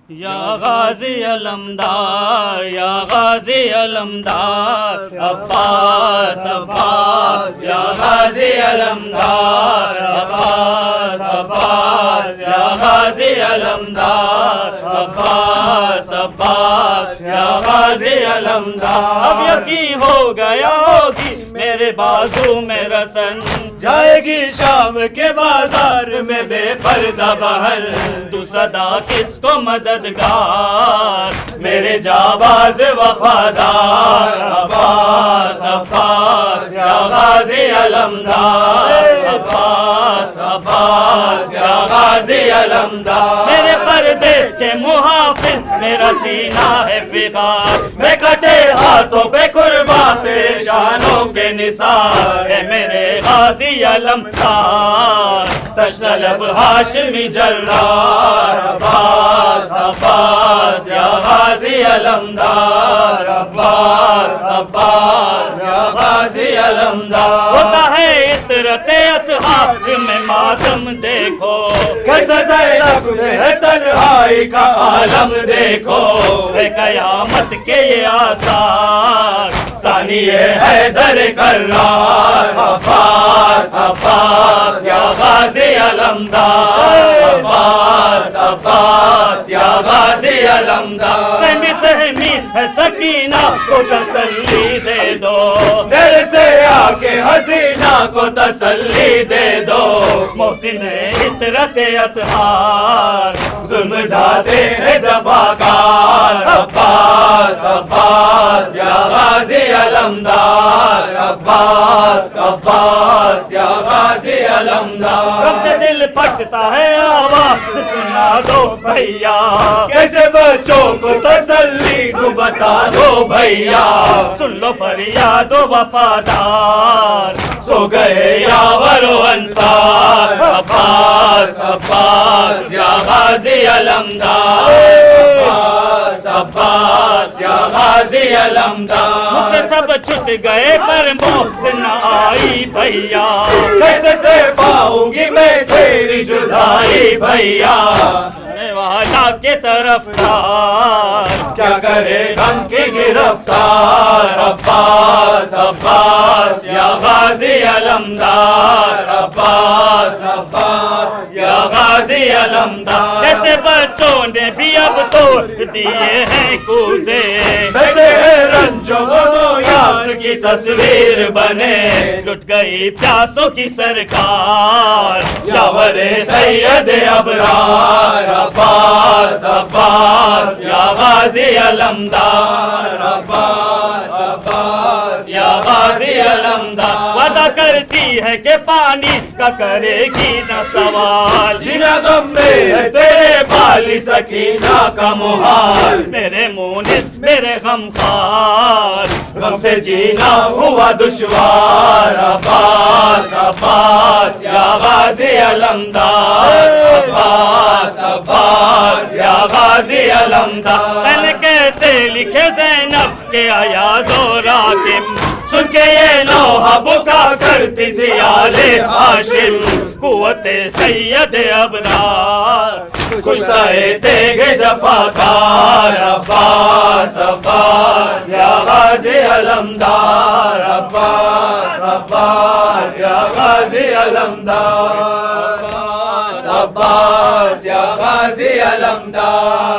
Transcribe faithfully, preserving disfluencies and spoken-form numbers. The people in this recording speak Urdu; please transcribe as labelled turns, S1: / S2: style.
S1: یا غازی علمدار، یا غازی علمدار، عباس عباس، یا غازی علمدار، عباس عباس، یا غازی علمدار، عباس عباس، یا غازی علمدار۔ اب یقین ہو گیا ہوگی میرے بازو میں رسن،
S2: جائے گی شام کے بازار میں بے پردہ بہن،
S1: تو صدا کس کو مددگار میرے جاباز وفادار، عباس عباس، یا غازی علمدار، عباس عباس، یا غازی علمدار۔ میرے پردے کے محافظ میرا سینہ ہے فقار، میں کٹے ہاتھوں پہ قربان تیرے شانوں کے نثار، اے میرے غازی علمدار، تشنہ لب ہاشمی جرار، عباس عباس، یا غازی علمدار، عباس عباس، یا غازی علمدار۔ ہوتا ہے عطرت اطہار میں ماتم دیکھو،
S2: کیسے زینب میں ہے تنہائی کا عالم دیکھو،
S1: ہے قیامت کے یہ آثار،
S2: ثانی حیدر کرار،
S1: عباس عباس، یا غازی علمدار، عباس عباس، یا غازی علمدار۔ سہمی سہمی ہے سکینہ کو تسلی دے دو،
S2: دل سے آ کے حسینہ کو تسلی دے دو،
S1: محسن عطرت اطہار
S2: ظلم ڈھاتے ہیں جفاکار، عباس عباس، یا غازی علمدار، عباس عباس، یا غازی علمدار۔
S1: کب سے دل پھٹتا ہے آواز سنا دو بھیا،
S2: کیسے بچوں کو تسلی دوں بتا دو بھیا،
S1: سن لو فریاد و وفادار،
S2: سو گئے یاور و انصار،
S1: عباس عباس، یا غازی علمدار، عباس عباس، یا غازی علمدار۔ مجھ سے سب چھٹ گئے پر موت نہ آئی بھیا،
S2: کیسے سے پاؤں گی میں تیری جدائی بھیا،
S1: میں والا کے طرف تھا
S2: کیا کرے غم کی گرفتار،
S1: عباس عباس، یا غازی علمدار، عباس عباس، یا غازی علمدار۔ کیسے بچوں نے بھی اب توڑ دیے ہیں کوزے،
S2: بیٹے ہیں رنجو غم یاس
S1: کی تصویر بنے، لٹ گئی پیاسوں کی سرکار، یاور سید ابرار، عباس عباس، یا غازی علمدار، عباس عباس، یا غازی علمدار۔ وعدہ کرتی ہے کہ پانی کا کرے گی نہ سوال،
S2: جینا غم میں ہے تیرے بالی سکینہ کا محال،
S1: میرے مونس میرے غم خار،
S2: غم سے جینا ہوا دشوار،
S1: عباس عباس، یا غازی علمدار، عباس عباس، یا غازی علمدار۔ میں نے کیسے لکھے زینب کے ایاز و راکم، سن کے یہ نوحہ بکا کرتی تھی آل ہاشم، قوت سید ابرار خوش سائے تیغ جفاکار، عباس عباس، یا غازی علمدار، عباس عباس، یا غازی علمدار، عباس عباس، یا غازی علمدار۔